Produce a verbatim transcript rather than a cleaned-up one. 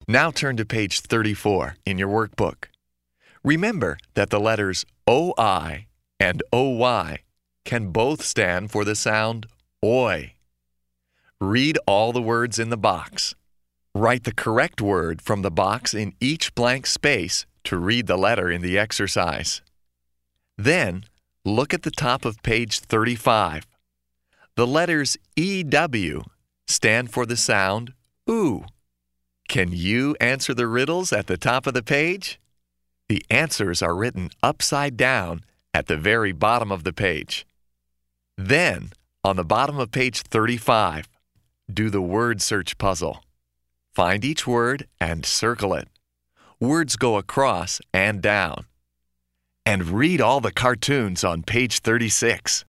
Now turn to page thirty-four in your workbook. Remember that the letters O I and O Y can both stand for the sound oi. Read all the words in the box. Write the correct word from the box in each blank space to read the letter in the exercise. Then, look at the top of page thirty-five. The letters E W stand for the sound oo. Can you answer the riddles at the top of the page? The answers are written upside down at the very bottom of the page. Then, on the bottom of page thirty-five, do the word search puzzle. Find each word and circle it. Words go across and down. And read all the cartoons on page thirty-six.